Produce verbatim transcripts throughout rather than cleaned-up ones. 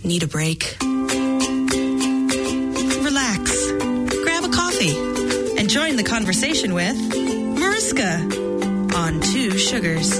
Need a break? Relax. Grab a coffee and join the conversation with Mariska on Two Sugars.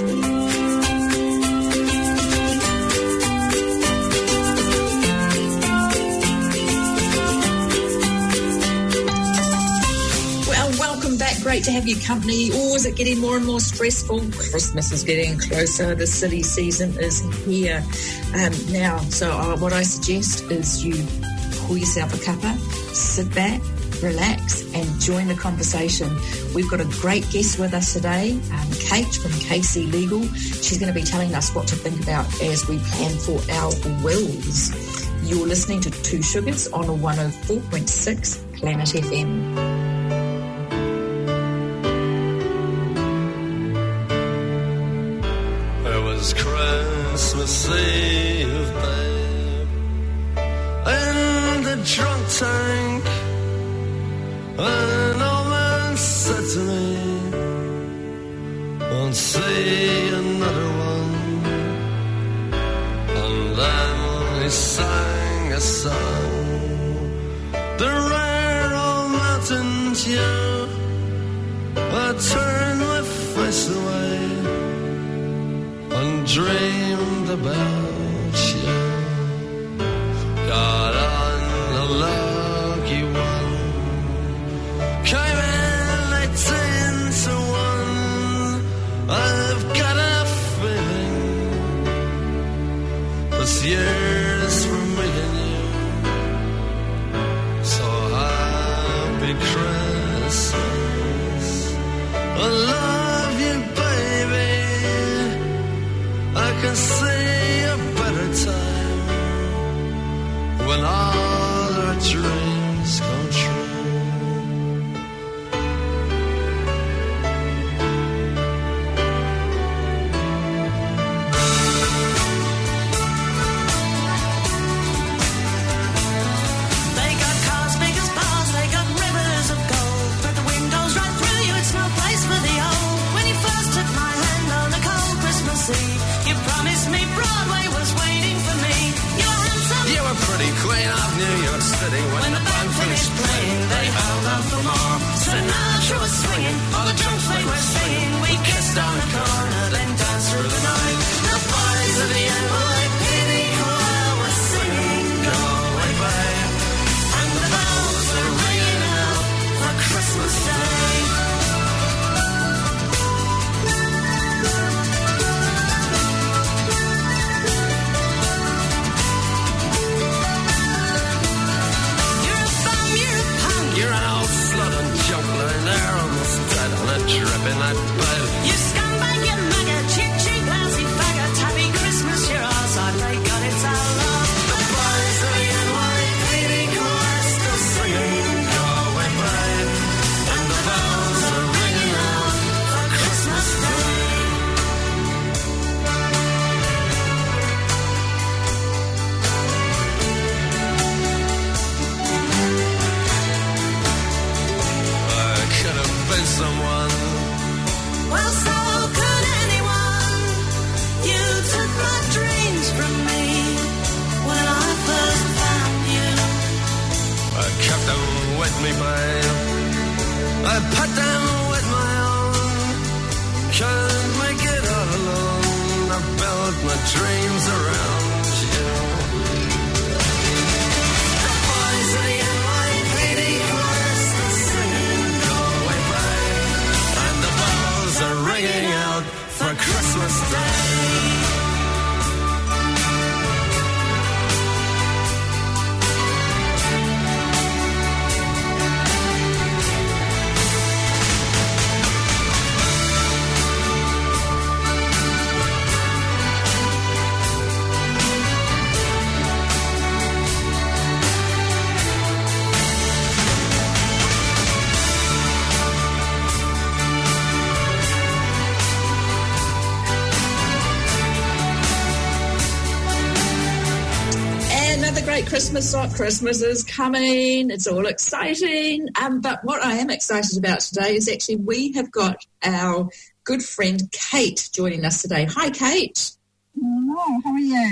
Great to have your company. Or is it getting more and more stressful? Christmas is getting closer. The city season is here um, now. So uh, what I suggest is you pour yourself a cuppa, sit back, relax, and join the conversation. We've got a great guest with us today, um, Kate from K C Legal. She's going to be telling us what to think about as we plan for our wills. You're listening to Two Sugars on a one oh four point six Planet F M. Christmas Eve, babe, in the drunk tank, an old man said to me, won't see another one. And then he sang a song, the rare old mountain dew. I turned my face away and dreamed about you. Got on a lucky one, came in eighteen to one. I've got a feeling this year's for me and you. So happy Christmas, I love you, baby. I can see a better time when all our dreams come true. They got cars big as bars, they got rivers of gold. Through the windows right through you, it's no place for the old. When you first took my hand on a cold Christmas Eve, you promised me Broadway was waiting for me. You were handsome. You were pretty queen of New York City. When, When the band finished playing, they held out for more. Sinatra was swinging, all the drunks they were singing. We kissed on the corner, then danced through the night. The boys of the N Y P D choir were singing, go away, babe. And the bells are ringing out for Christmas Day. You're an old slut and juggler, and they're almost dead on a drip in that bed. You scumbag, you maggot, cheap, cheap, lousy faggot. Happy Christmas, you're ours, I pray God it's our love. The boys of the N Y P D choir still singing, go away, babe. And the bells are ringing out for Christmas Day. Someone. Well, so could anyone. You took my dreams from me when I first found you. I kept them with me, babe. I put them with my own. Can't make it all alone. I built my dreams around you. The boys of the N Y P D choir still singing, go away, babe. And the bells are ringing out for Christmas Day. Great Christmas song. Christmas is coming. It's all exciting. Um, but what I am excited about today is actually we have got our good friend Kate joining us today. Hi, Kate. Hello, how are you?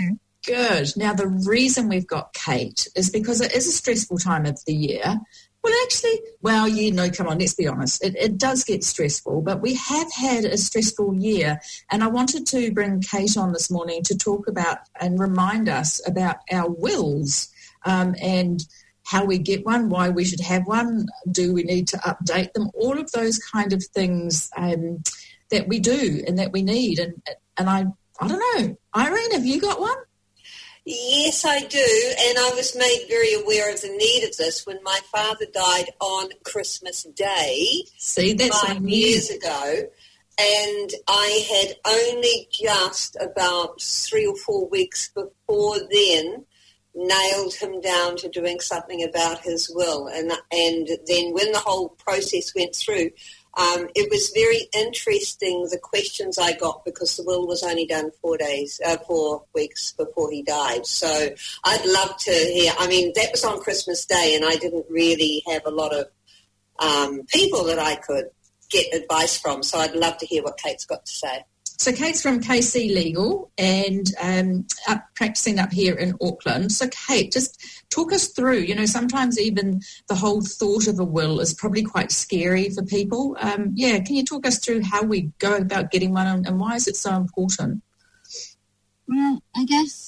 Good. Now, the reason we've got Kate is because it is a stressful time of the year. Well, actually, well, you know, come on, let's be honest. It, it does get stressful, but we have had a stressful year. And I wanted to bring Kate on this morning to talk about and remind us about our wills um, and how we get one, why we should have one, do we need to update them, all of those kind of things um, that we do and that we need. And, and I, I don't know, Irene, have you got one? Yes, I do, and I was made very aware of the need of this when my father died on Christmas Day. See, that's five years ago, and I had only just about three or four weeks before then nailed him down to doing something about his will, and and then when the whole process went through, Um, it was very interesting, the questions I got, because the will was only done four days, uh, four weeks before he died. So I'd love to hear. I mean, that was on Christmas Day, and I didn't really have a lot of um, people that I could get advice from. So I'd love to hear what Kate's got to say. So Kate's from K C Legal and um, up, practicing up here in Auckland. So Kate, just talk us through, you know, sometimes even the whole thought of a will is probably quite scary for people. Um, yeah, can you talk us through how we go about getting one and, and why is it so important? Well, I guess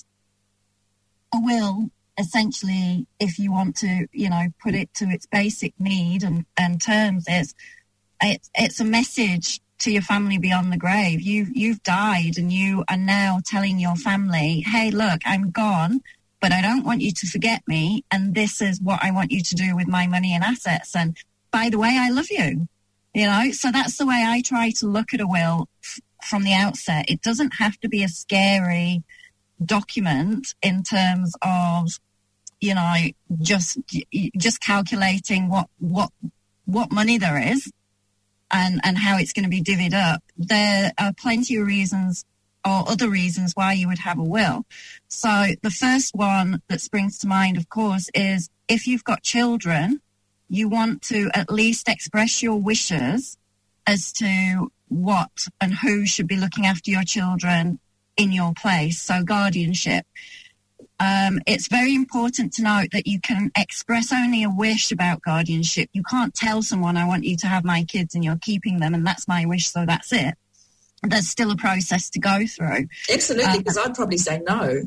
a will, essentially, if you want to, you know, put it to its basic need and, and terms, is it, it's a message to your family beyond the grave. You've, you've died and you are now telling your family, hey, look, I'm gone, but I don't want you to forget me, and this is what I want you to do with my money and assets. And by the way, I love you. You know, so that's the way I try to look at a will f- from the outset. It doesn't have to be a scary document in terms of, you know, just just calculating what what what money there is and, and how it's going to be divvied up. There are plenty of reasons or other reasons why you would have a will. So the first one that springs to mind, of course, is if you've got children, you want to at least express your wishes as to what and who should be looking after your children in your place, so guardianship. Um, it's very important to note that you can express only a wish about guardianship. You can't tell someone, I want you to have my kids and you're keeping them and that's my wish, so that's it. There's still a process to go through. Absolutely, because um, I'd probably say no.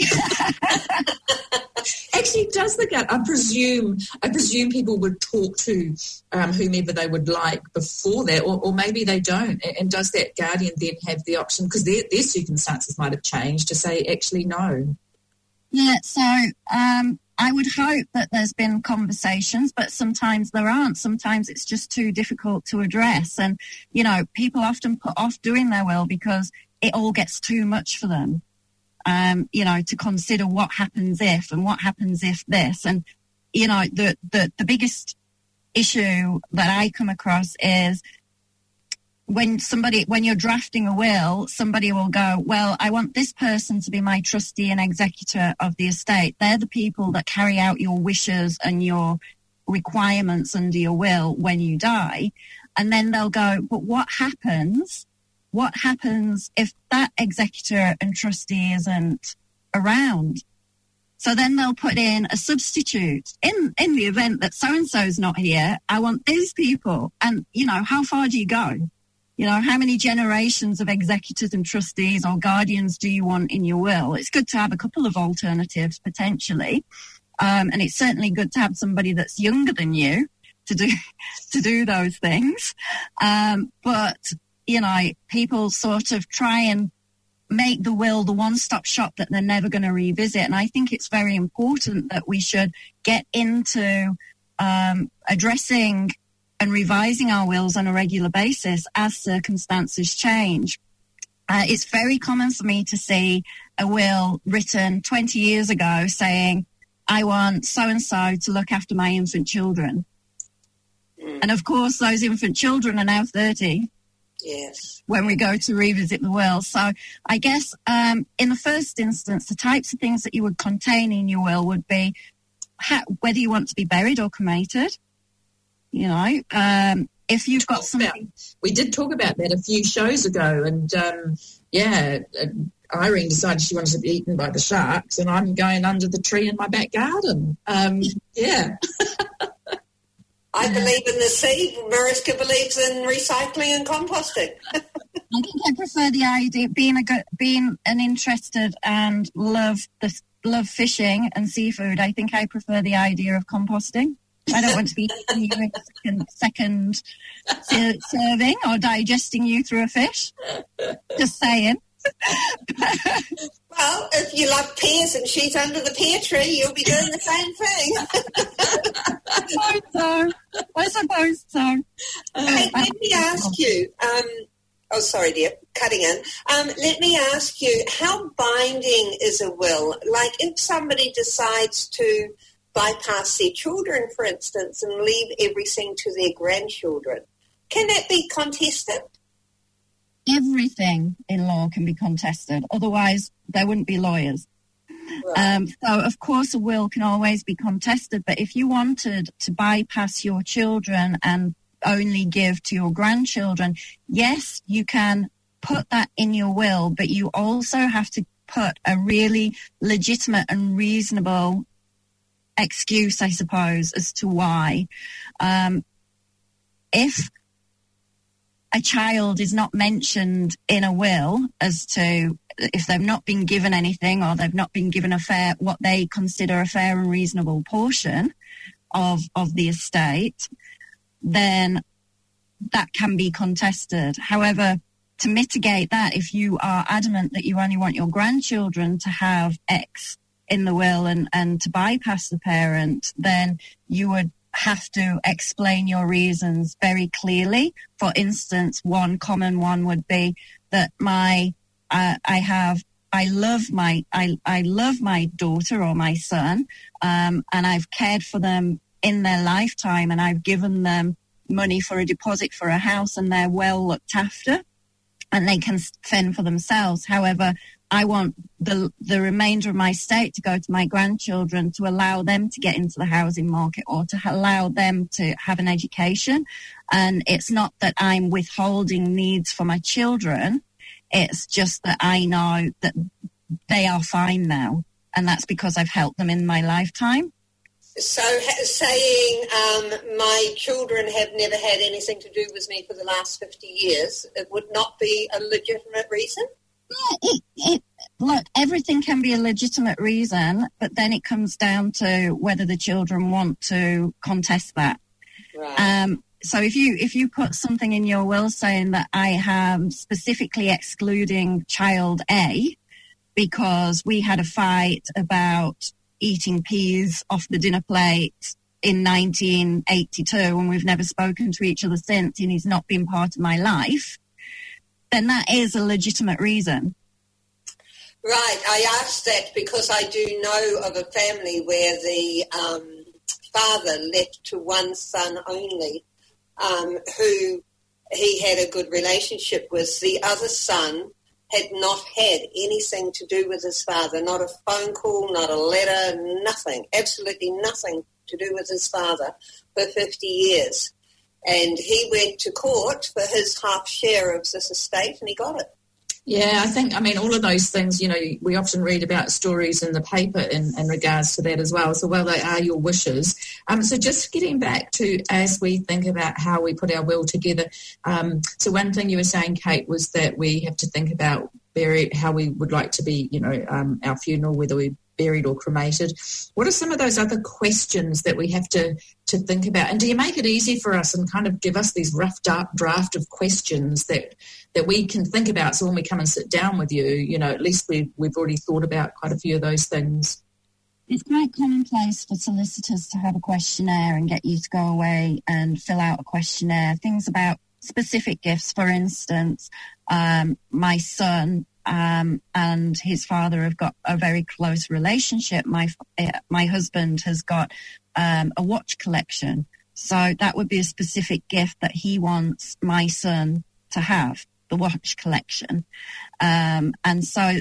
Actually, does the gut? I presume I presume people would talk to um, whomever they would like before that, or, or maybe they don't. And does that guardian then have the option, because their, their circumstances might have changed, to say actually no? Yeah. So um, I would hope that there's been conversations, but sometimes there aren't. Sometimes it's just too difficult to address, and you know, people often put off doing their will because it all gets too much for them. Um, you know, to consider what happens if and what happens if this. And, you know, the, the, the biggest issue that I come across is when somebody, when you're drafting a will, somebody will go, well, I want this person to be my trustee and executor of the estate. They're the people that carry out your wishes and your requirements under your will when you die. And then they'll go, but what happens What happens if that executor and trustee isn't around? So then they'll put in a substitute. In in the event that so-and-so's not here, I want these people. And, you know, how far do you go? You know, how many generations of executors and trustees or guardians do you want in your will? It's good to have a couple of alternatives, potentially. Um, and it's certainly good to have somebody that's younger than you to do, to do those things. Um, but... you know, people sort of try and make the will the one-stop shop that they're never going to revisit. And I think it's very important that we should get into um, addressing and revising our wills on a regular basis as circumstances change. Uh, it's very common for me to see a will written twenty years ago saying, I want so-and-so to look after my infant children. Mm. And, of course, those infant children are now thirty. Yes. When we go to revisit the will. So I guess um, in the first instance, the types of things that you would contain in your will would be how, whether you want to be buried or cremated. You know, um, if you've got something. About, we did talk about that a few shows ago, and um, yeah, Irene decided she wanted to be eaten by the sharks, and I'm going under the tree in my back garden. Um, yeah. I believe in the seed. Mariska believes in recycling and composting. I think I prefer the idea being a good, being an interested and love the love fishing and seafood. I think I prefer the idea of composting. I don't want to be eating you in a second, second serving or digesting you through a fish. Just saying. Well, if you love pears and she's under the pear tree, you'll be doing the same thing. I suppose so. I suppose so. Hey, let me ask you, um, oh, sorry, dear, cutting in. Um, let me ask you, how binding is a will? Like if somebody decides to bypass their children, for instance, and leave everything to their grandchildren, can that be contested? Everything in law can be contested. Otherwise, there wouldn't be lawyers. Right. Um, so, of course, a will can always be contested. But if you wanted to bypass your children and only give to your grandchildren, yes, you can put that in your will, but you also have to put a really legitimate and reasonable excuse, I suppose, as to why. Um, if a child is not mentioned in a will as to if they've not been given anything or they've not been given a fair, what they consider a fair and reasonable portion of, of the estate, then that can be contested. However, to mitigate that, if you are adamant that you only want your grandchildren to have X in the will and, and to bypass the parent, then you would have to explain your reasons very clearly. For instance, one common one would be that my uh, I have I love my I I love my daughter or my son, um, and I've cared for them in their lifetime, and I've given them money for a deposit for a house, and they're well looked after, and they can fend for themselves. However, I want the the remainder of my estate to go to my grandchildren to allow them to get into the housing market or to allow them to have an education. And it's not that I'm withholding needs for my children. It's just that I know that they are fine now. And that's because I've helped them in my lifetime. So saying um, my children have never had anything to do with me for the last fifty years, it would not be a legitimate reason? Yeah, it, it, look, everything can be a legitimate reason, but then it comes down to whether the children want to contest that. Right. Um, so if you if you put something in your will saying that I am specifically excluding child A because we had a fight about eating peas off the dinner plate in nineteen eighty-two and we've never spoken to each other since and he's not been part of my life, then that is a legitimate reason. Right. I asked that because I do know of a family where the um, father left to one son only, um, who he had a good relationship with. The other son had not had anything to do with his father, not a phone call, not a letter, nothing, absolutely nothing to do with his father for fifty years. And he went to court for his half share of this estate, and he got it. Yeah, I think, I mean, all of those things, you know, we often read about stories in the paper in, in regards to that as well. So, well, they are your wishes. Um, so just getting back to, as we think about how we put our will together, um, so one thing you were saying, Kate, was that we have to think about buried, how we would like to be, you know, um, our funeral, whether we buried or cremated. What are some of those other questions that we have to, to think about? And do you make it easy for us and kind of give us these rough draft of questions that that we can think about, so when we come and sit down with you, you know, at least we, we've already thought about quite a few of those things? It's quite commonplace for solicitors to have a questionnaire and get you to go away and fill out a questionnaire. Things about specific gifts, for instance, um, my son Um, and his father have got a very close relationship. My uh, my husband has got um, a watch collection. So that would be a specific gift that he wants my son to have, the watch collection. Um, and so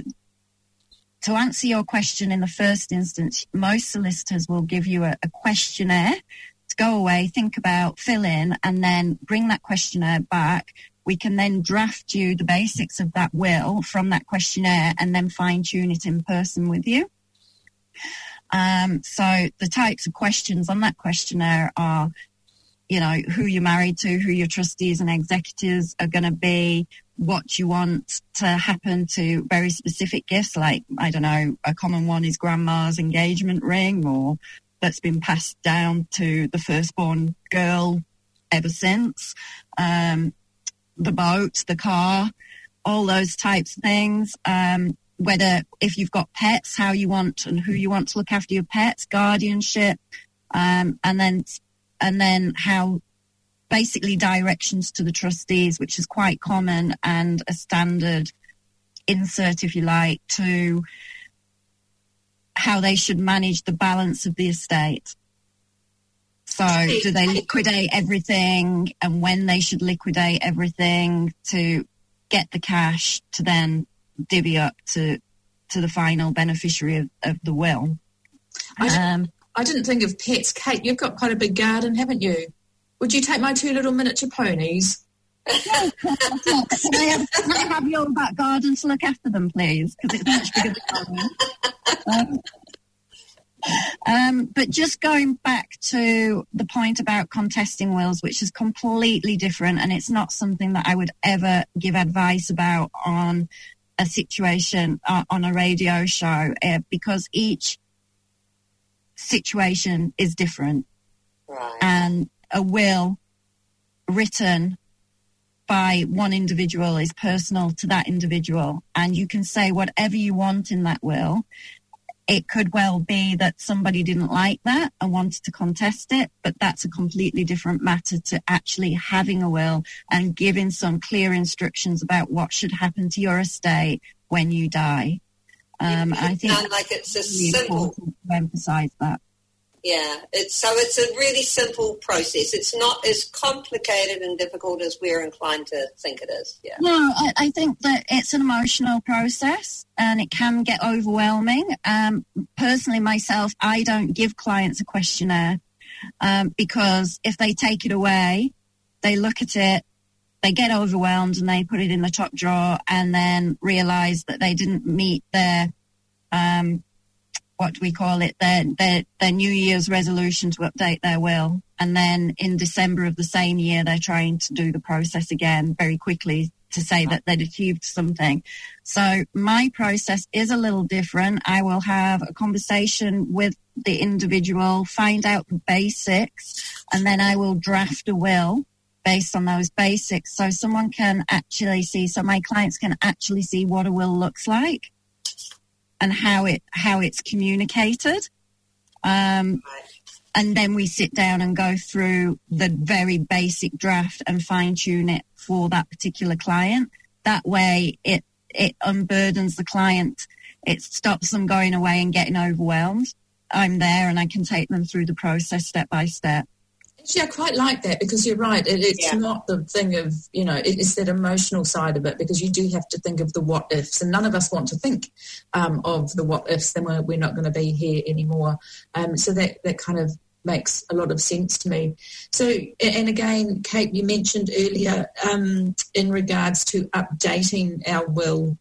to answer your question in the first instance, most solicitors will give you a, a questionnaire to go away, think about, fill in, and then bring that questionnaire back. We can then draft you the basics of that will from that questionnaire and then fine-tune it in person with you. Um, so the types of questions on that questionnaire are, you know, who you're married to, who your trustees and executors are going to be, what you want to happen to very specific gifts, like, I don't know, a common one is grandma's engagement ring, or that's been passed down to the firstborn girl ever since, um, the boat, the car, all those types of things. Um, whether, if you've got pets, how you want and who you want to look after your pets, guardianship, um, and then and then how basically directions to the trustees, which is quite common and a standard insert, if you like, to how they should manage the balance of the estate. So do they liquidate everything, and when they should liquidate everything to get the cash to then divvy up to to the final beneficiary of, of the will. I, Um, didn't, I didn't think of pets. Kate, you've got quite a big garden, haven't you? Would you take my two little miniature ponies? can, I have, can I have your back garden to look after them, please? Because it's much bigger than mine. Um, um, but just going back to the point about contesting wills, which is completely different, and it's not something that I would ever give advice about on a situation, uh, on a radio show, uh, because each situation is different. Right. And a will written by one individual is personal to that individual, and you can say whatever you want in that will. It could well be that somebody didn't like that and wanted to contest it, but that's a completely different matter to actually having a will and giving some clear instructions about what should happen to your estate when you die. Um, I think sound like it's a really simple, important to emphasize that. yeah. It's so it's a really simple process. It's not as complicated and difficult as we're inclined to think it is. Yeah. No, I, I think that it's an emotional process and it can get overwhelming. Um, personally, myself, I don't give clients a questionnaire um, because if they take it away, they look at it, they get overwhelmed and they put it in the top drawer and then realise that they didn't meet their, um, what do we call it, their, their, their New Year's resolution to update their will. And then in December of the same year, they're trying to do the process again very quickly to say that they'd achieved something. So my process is a little different. I will have a conversation with the individual, find out the basics, and then I will draft a will based on those basics, so someone can actually see, so my clients can actually see what a will looks like and how it how it's communicated. Um, and then we sit down and go through the very basic draft and fine tune it for that particular client. That way it it unburdens the client. It stops them going away and getting overwhelmed. I'm there and I can take them through the process step by step. Actually, I quite like that because you're right. It, it's Yeah. not the thing of, you know, it, it's that emotional side of it because you do have to think of the what ifs, and none of us want to think um, of the what ifs, then we're, we're not going to be here anymore. Um, so that, that kind of makes a lot of sense to me. So, and again, Kate, you mentioned earlier um, in regards to updating our will.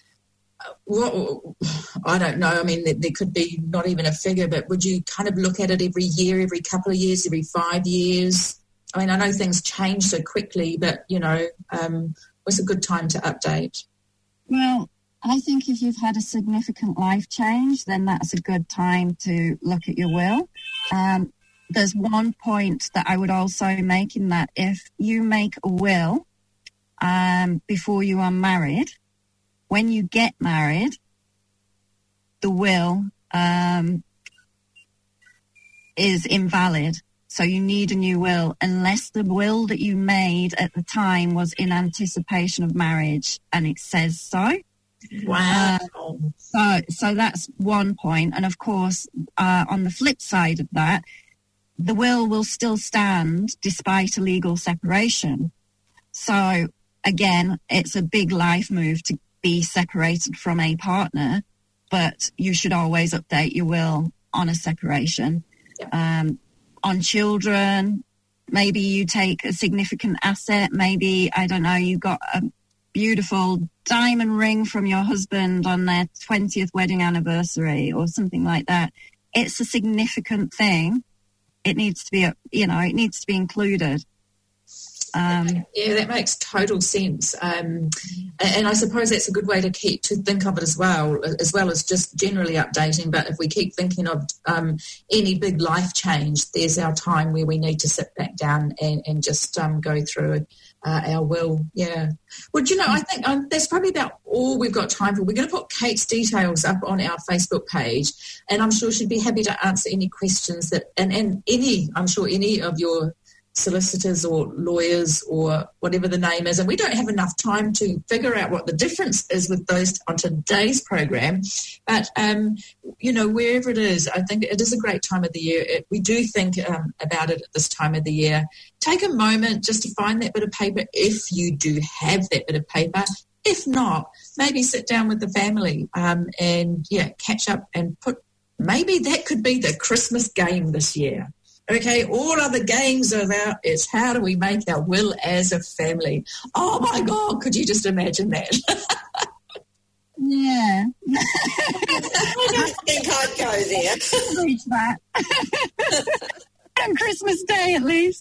What, I don't know. I mean, there, there could be not even a figure, but would you kind of look at it every year, every couple of years, every five years? I mean, I know things change so quickly, but, you know, um, what's a good time to update? Well, I think if you've had a significant life change, then that's a good time to look at your will. Um, there's one point that I would also make in that if you make a will um, before you are married, when you get married, the will um, is invalid. So you need a new will unless the will that you made at the time was in anticipation of marriage and it says so. Wow. Uh, so, so that's one point. And of course, uh, on the flip side of that, the will will still stand despite a legal separation. So again, it's a big life move to be separated from a partner, but you should always update your will on a separation. Yeah. Um, on children. Maybe you take a significant asset. Maybe, I don't know, you got a beautiful diamond ring from your husband on their twentieth wedding anniversary or something like that. It's a significant thing. It needs to be, you know, it needs to be included. Um, yeah, that makes total sense. Um, and I suppose that's a good way to keep to think of it as well, as well as just generally updating. But if we keep thinking of um, any big life change, there's our time where we need to sit back down and, and just um, go through uh, our will. Yeah. Well, do you know, I think um, that's probably about all we've got time for. We're going to put Kate's details up on our Facebook page, and I'm sure she'd be happy to answer any questions that, and, and any, I'm sure any of your solicitors or lawyers or whatever the name is, and we don't have enough time to figure out what the difference is with those on today's program, but um, you know, wherever it is, I think it is a great time of the year. It, we do think um, about it at this time of the year. Take a moment just to find that bit of paper if you do have that bit of paper. If not, maybe sit down with the family um, and yeah, catch up and put, maybe that could be the Christmas game this year. Okay, all other games are about is how do we make our will as a family. Oh, my God, could you just imagine that? Yeah. I think I'd go there. Reach that. On Christmas Day, at least.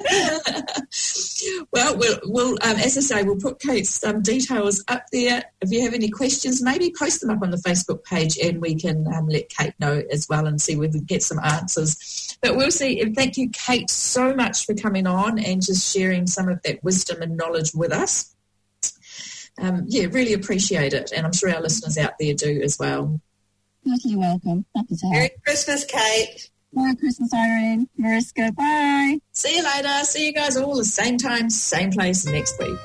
Well, we'll, we'll um, as I say, we'll put Kate's um, details up there. If you have any questions, maybe post them up on the Facebook page and we can um, let Kate know as well and see whether we can get some answers. But we'll see. And thank you, Kate, so much for coming on and just sharing some of that wisdom and knowledge with us. Um, yeah, really appreciate it. And I'm sure our listeners out there do as well. You're welcome. Happy to help. Merry Christmas, Kate. Merry Christmas, Irene. Mariska, bye. See you later. See you guys all the same time, same place next week.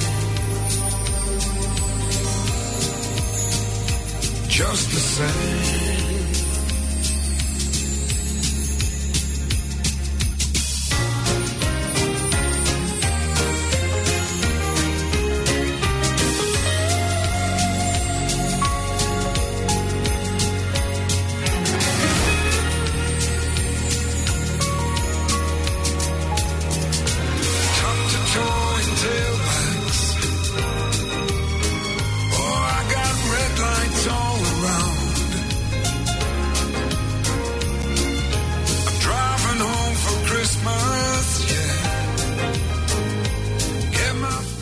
Just the same.